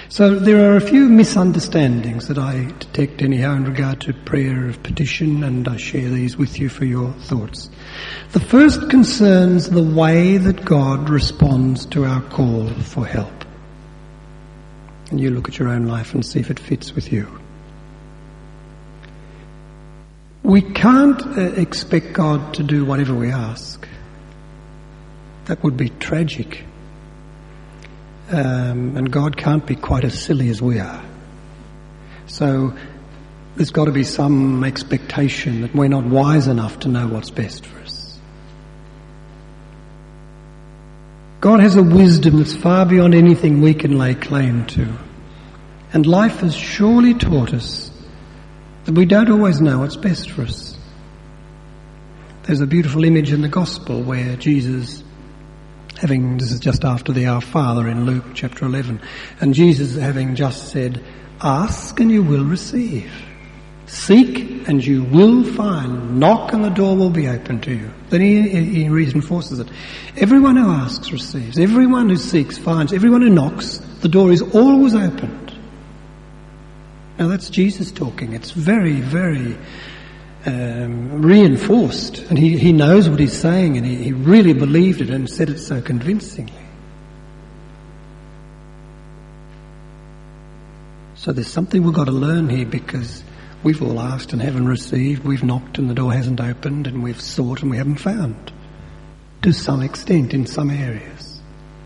So there are a few misunderstandings that I detect anyhow in regard to prayer of petition, and I share these with you for your thoughts. The first concerns the way that God responds to our call for help. And you look at your own life and see if it fits with you. We can't expect God to do whatever we ask. That would be tragic. And God can't be quite as silly as we are. So there's got to be some expectation that we're not wise enough to know what's best for us. God has a wisdom that's far beyond anything we can lay claim to. And life has surely taught us that we don't always know what's best for us. There's a beautiful image in the Gospel where Jesus, this is just after the Our Father in Luke chapter 11, and Jesus having just said, ask and you will receive. Seek and you will find. Knock and the door will be open to you. Then he reinforces it. Everyone who asks receives. Everyone who seeks finds. Everyone who knocks, the door is always opened. Now that's Jesus talking. It's very, very reinforced. And he knows what he's saying, and he really believed it and said it so convincingly. So there's something we've got to learn here, because we've all asked and haven't received. We've knocked and the door hasn't opened, and we've sought and we haven't found. To some extent, in some areas.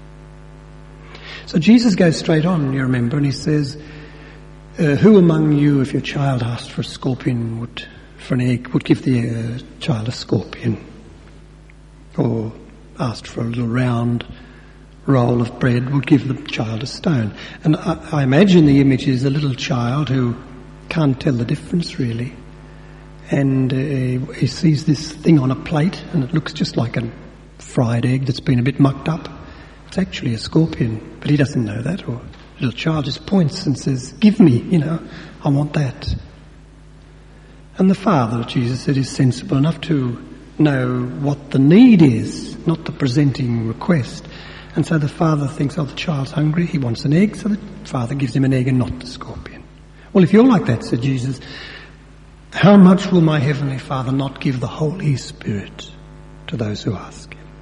So Jesus goes straight on, you remember, and he says, who among you, if your child asked for a scorpion, for an egg, would give the child a scorpion? Or asked for a little round roll of bread, would give the child a stone? And I imagine the image is a little child who can't tell the difference really. And he sees this thing on a plate, and it looks just like a fried egg that's been a bit mucked up. It's actually a scorpion, but he doesn't know that. Or the little child just points and says, give me, I want that. And the father, Jesus said, is sensible enough to know what the need is, not the presenting request. And so the father thinks, the child's hungry, he wants an egg, so the father gives him an egg and not the scorpion. Well, if you're like that, said Jesus, how much will my heavenly Father not give the Holy Spirit to those who ask him?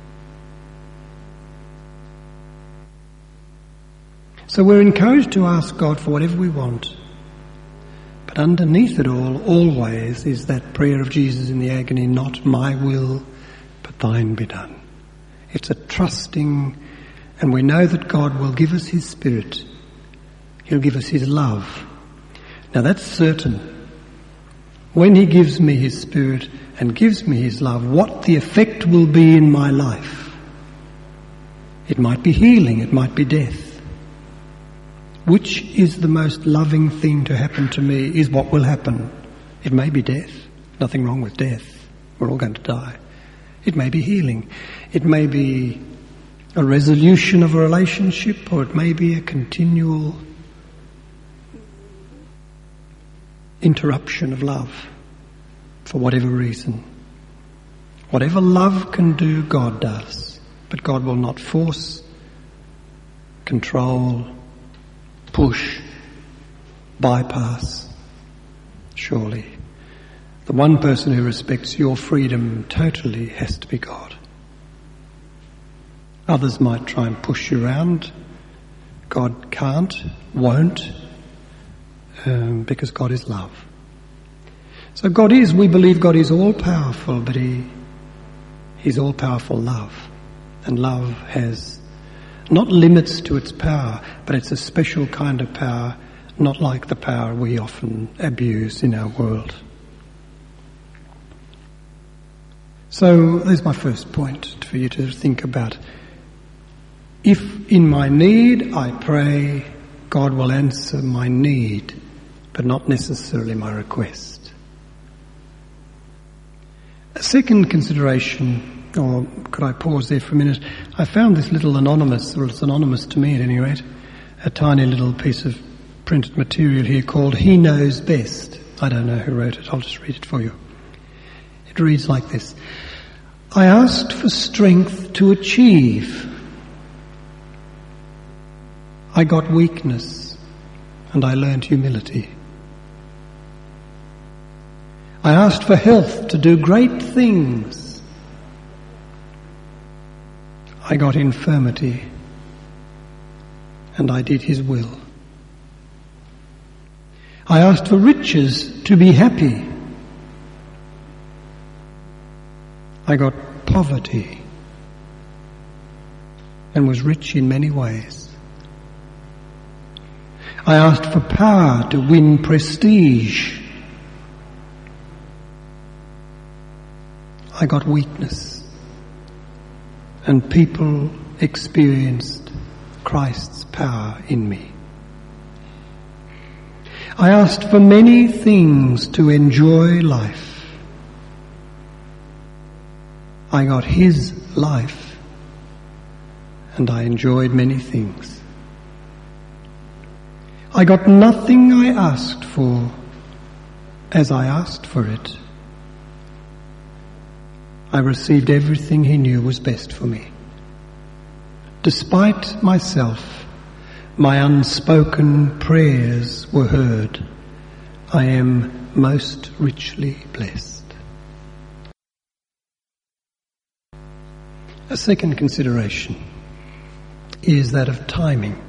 So we're encouraged to ask God for whatever we want. But underneath it all, always, is that prayer of Jesus in the agony, not my will, but thine be done. It's a trusting, and we know that God will give us his Spirit. He'll give us his love. Now that's certain. When he gives me his Spirit and gives me his love, what the effect will be in my life. It might be healing, it might be death. Which is the most loving thing to happen to me is what will happen. It may be death. Nothing wrong with death. We're all going to die. It may be healing. It may be a resolution of a relationship, or it may be a continual interruption of love for whatever reason. Whatever love can do, God does. But God will not force, control, push, bypass. Surely. The one person who respects your freedom totally has to be God. Others might try and push you around. God can't, won't, because God is love. So we believe God is all-powerful, but He's all-powerful love. And love has not limits to its power, but it's a special kind of power, not like the power we often abuse in our world. So there's my first point for you to think about. If in my need I pray, God will answer my need, but not necessarily my request. A second consideration, or could I pause there for a minute? I found this little anonymous, or it's anonymous to me at any rate, a tiny little piece of printed material here called He Knows Best. I don't know who wrote it, I'll just read it for you. It reads like this. I asked for strength to achieve. I got weakness and I learned humility. I asked for health to do great things. I got infirmity, and I did His will. I asked for riches to be happy. I got poverty and was rich in many ways. I asked for power to win prestige. I got weakness, and people experienced Christ's power in me. I asked for many things to enjoy life. I got His life, and I enjoyed many things. I got nothing I asked for as I asked for it. I received everything He knew was best for me. Despite myself, my unspoken prayers were heard. I am most richly blessed. A second consideration is that of timing.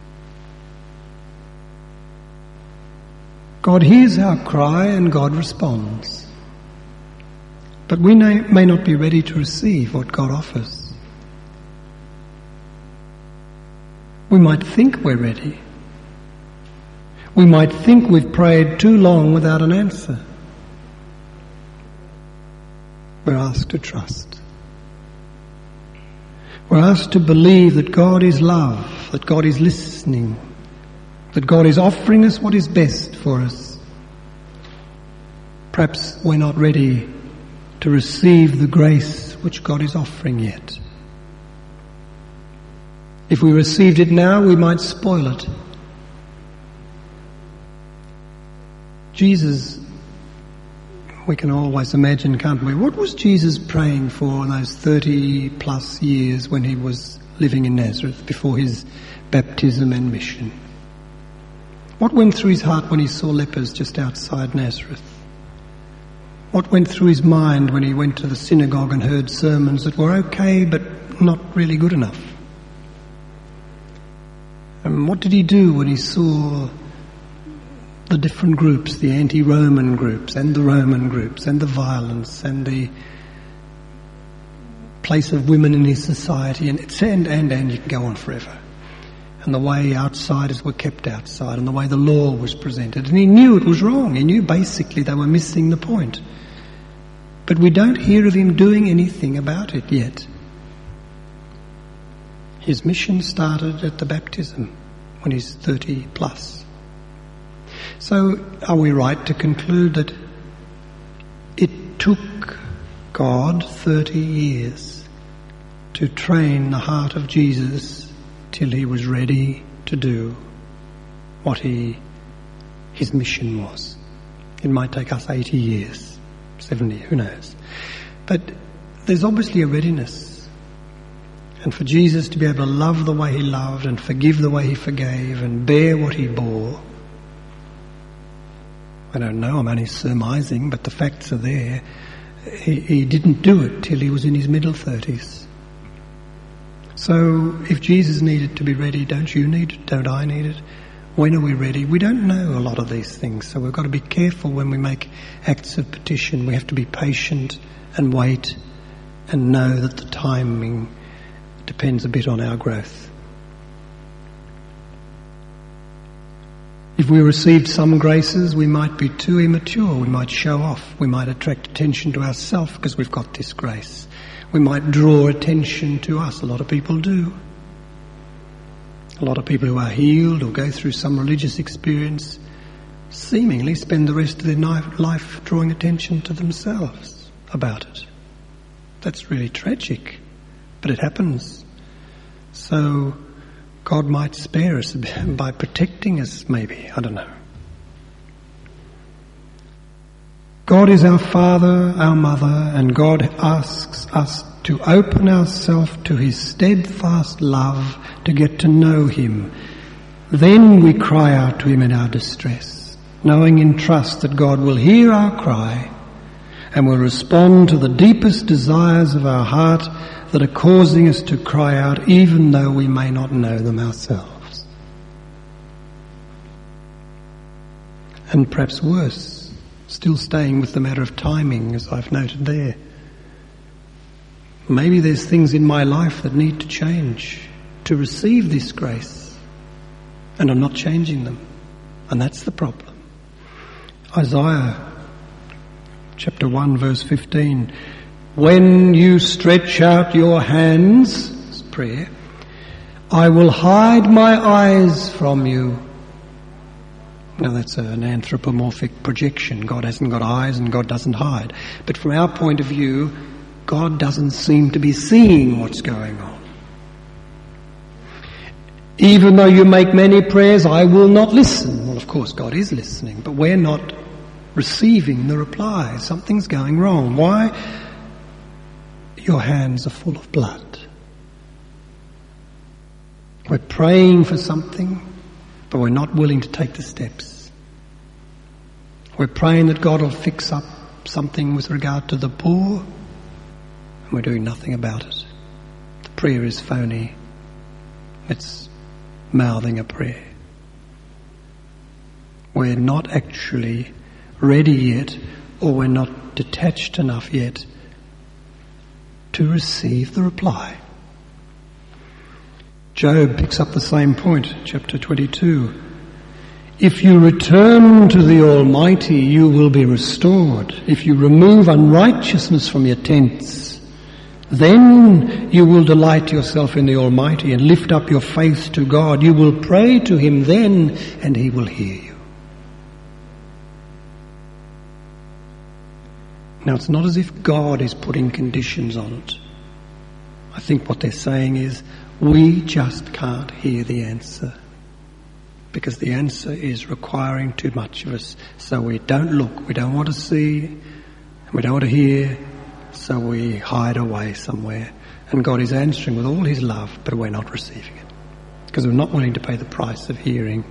God hears our cry and God responds. But we may not be ready to receive what God offers. We might think we're ready. We might think we've prayed too long without an answer. We're asked to trust. We're asked to believe that God is love, that God is listening, that God is offering us what is best for us. Perhaps we're not ready to receive the grace which God is offering yet. If we received it now, we might spoil it. Jesus, we can always imagine, can't we? What was Jesus praying for in those 30 plus years when He was living in Nazareth before His baptism and mission? What went through His heart when He saw lepers just outside Nazareth? What went through His mind when He went to the synagogue and heard sermons that were okay but not really good enough? And what did He do when He saw the different groups, the anti-Roman groups and the Roman groups and the violence and the place of women in His society and you can go on forever. And the way outsiders were kept outside and the way the law was presented. And He knew it was wrong. He knew basically they were missing the point. But we don't hear of Him doing anything about it yet. His mission started at the baptism when He's 30 plus. So are we right to conclude that it took God 30 years to train the heart of Jesus till He was ready to do what His mission was? It might take us 80 years, 70, who knows? But there's obviously a readiness. And for Jesus to be able to love the way He loved and forgive the way He forgave and bear what He bore, I don't know, I'm only surmising, but the facts are there. He didn't do it till He was in His middle 30s. So if Jesus needed to be ready, don't you need it? Don't I need it? When are we ready? We don't know a lot of these things, so we've got to be careful when we make acts of petition. We have to be patient and wait and know that the timing depends a bit on our growth. If we received some graces, we might be too immature. We might show off. We might attract attention to ourselves because we've got this grace. We might draw attention to us. A lot of people do. A lot of people who are healed or go through some religious experience seemingly spend the rest of their life drawing attention to themselves about it. That's really tragic, but it happens. So God might spare us by protecting us, maybe. I don't know. God is our Father, our Mother, and God asks us to open ourselves to His steadfast love, to get to know Him. Then we cry out to him in our distress, knowing in trust that God will hear our cry and will respond to the deepest desires of our heart that are causing us to cry out even though we may not know them ourselves. And perhaps worse, still staying with the matter of timing, as I've noted there. Maybe there's things in my life that need to change to receive this grace, and I'm not changing them. And that's the problem. Isaiah chapter 1 verse 15, when you stretch out your hands, it's prayer, I will hide my eyes from you. Now that's an anthropomorphic projection. God hasn't got eyes and God doesn't hide. But from our point of view, God doesn't seem to be seeing what's going on. Even though you make many prayers, I will not listen. Well, of course, God is listening, but we're not receiving the reply. Something's going wrong. Why? Your hands are full of blood. We're praying for something, but we're not willing to take the steps. We're praying that God will fix up something with regard to the poor, and we're doing nothing about it. The prayer is phony. It's mouthing a prayer. We're not actually ready yet, or we're not detached enough yet to receive the reply. Job picks up the same point, chapter 22. If you return to the Almighty, you will be restored. If you remove unrighteousness from your tents, then you will delight yourself in the Almighty and lift up your face to God. You will pray to him then, and he will hear you. Now, it's not as if God is putting conditions on it. I think what they're saying is, we just can't hear the answer, because the answer is requiring too much of us. So we don't look, we don't want to see, and we don't want to hear, so we hide away somewhere. And God is answering with all his love, but we're not receiving it, because we're not willing to pay the price of hearing.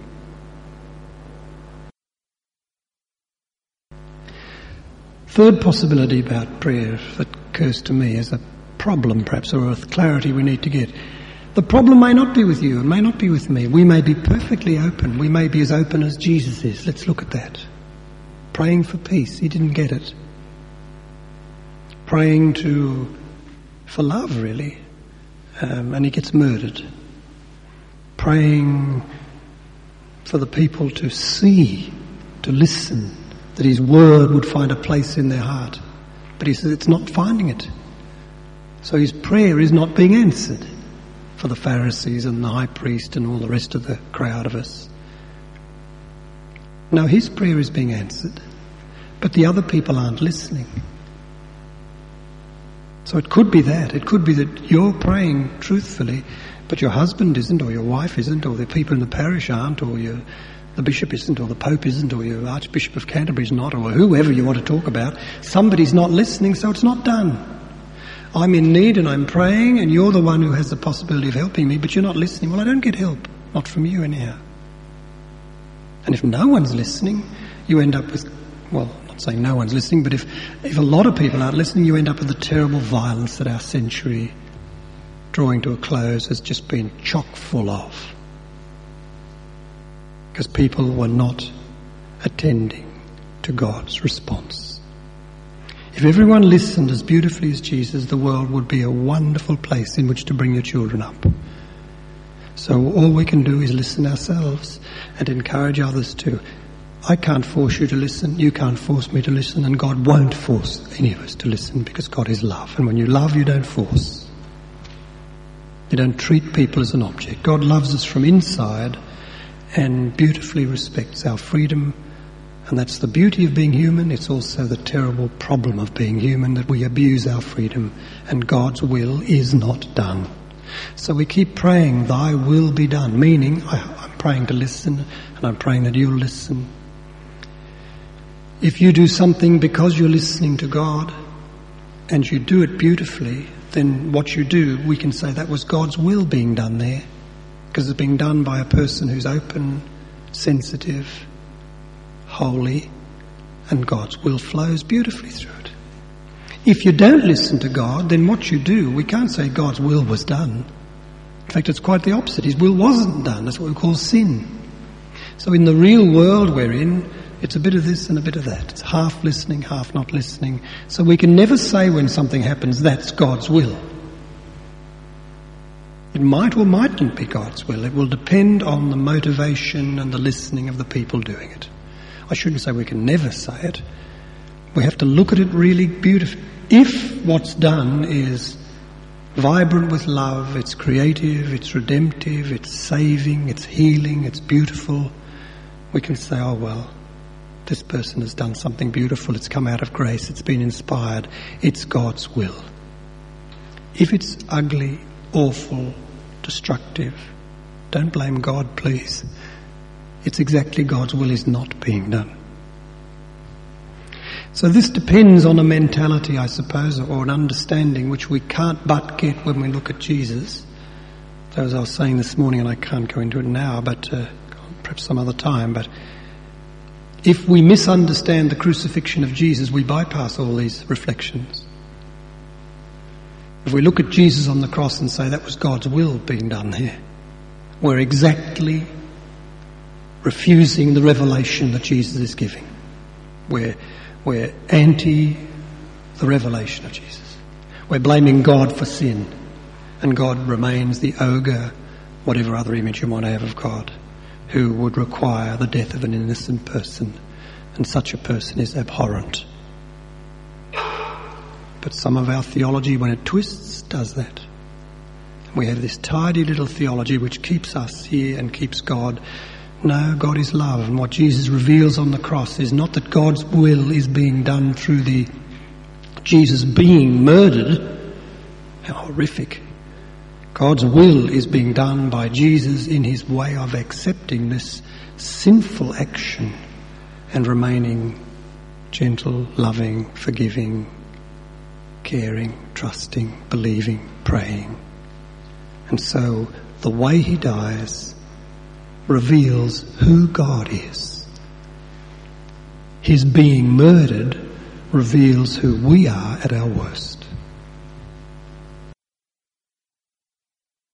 Third possibility about prayer that occurs to me as a problem perhaps, or a clarity we need to get. The problem may not be with you, it may not be with me. We may be perfectly open. We may be as open as Jesus is. Let's look at that. Praying for peace, he didn't get it. Praying for love, really, and he gets murdered. Praying for the people to see, to listen, that his word would find a place in their heart. But he says it's not finding it. So his prayer is not being answered for the Pharisees and the high priest and all the rest of the crowd of us. No, his prayer is being answered, but the other people aren't listening. So it could be that. It could be that you're praying truthfully, but your husband isn't, or your wife isn't, or the people in the parish aren't, or the bishop isn't, or the Pope isn't, or your Archbishop of Canterbury is not, or whoever you want to talk about. Somebody's not listening, so it's not done. I'm in need and I'm praying, and you're the one who has the possibility of helping me, but you're not listening. Well, I don't get help. Not from you anyhow. And if no one's listening, you end up with, well, I'm not saying no one's listening, but if a lot of people aren't listening, you end up with the terrible violence that our century, drawing to a close, has just been chock full of. Because people were not attending to God's response. If everyone listened as beautifully as Jesus, the world would be a wonderful place in which to bring your children up. So all we can do is listen ourselves and encourage others to. I can't force you to listen, you can't force me to listen, and God won't force any of us to listen, because God is love. And when you love, you don't force. You don't treat people as an object. God loves us from inside and beautifully respects our freedom. And that's the beauty of being human. It's also the terrible problem of being human, that we abuse our freedom and God's will is not done. So we keep praying, thy will be done, meaning I'm praying to listen, and I'm praying that you'll listen. If you do something because you're listening to God and you do it beautifully, then what you do, we can say that was God's will being done there. because it's being done by a person who's open, sensitive, holy, and God's will flows beautifully through it. If you don't listen to God, then what you do, we can't say God's will was done. In fact, it's quite the opposite. His will wasn't done. That's what we call sin. So in the real world we're in, it's a bit of this and a bit of that. It's half listening, half not listening. So we can never say when something happens, that's God's will. It might or mightn't be God's will. It will depend on the motivation and the listening of the people doing it. I shouldn't say we can never say it. We have to look at it really beautifully. If what's done is vibrant with love, it's creative, it's redemptive, it's saving, it's healing, it's beautiful, we can say, oh well, this person has done something beautiful, it's come out of grace, it's been inspired, it's God's will. If it's ugly, awful, destructive, don't blame God, please. It's exactly God's will is not being done. So this depends on a mentality, I suppose, or an understanding which we can't but get when we look at Jesus. As I was saying this morning, and I can't go into it now, but perhaps some other time, but if we misunderstand the crucifixion of Jesus, we bypass all these reflections. If we look at Jesus on the cross and say that was God's will being done here, we're exactly refusing the revelation that Jesus is giving. We're anti the revelation of Jesus. We're blaming God for sin, and God remains the ogre, whatever other image you might have of God, who would require the death of an innocent person, and such a person is abhorrent. But some of our theology, when it twists, does that. We have this tidy little theology which keeps us here and keeps God. No, God is love, and what Jesus reveals on the cross is not that God's will is being done through the Jesus being murdered. How horrific. God's will is being done by Jesus in his way of accepting this sinful action and remaining gentle, loving, forgiving, caring, trusting, believing, praying. And so the way he dies reveals who God is. His being murdered reveals who we are at our worst.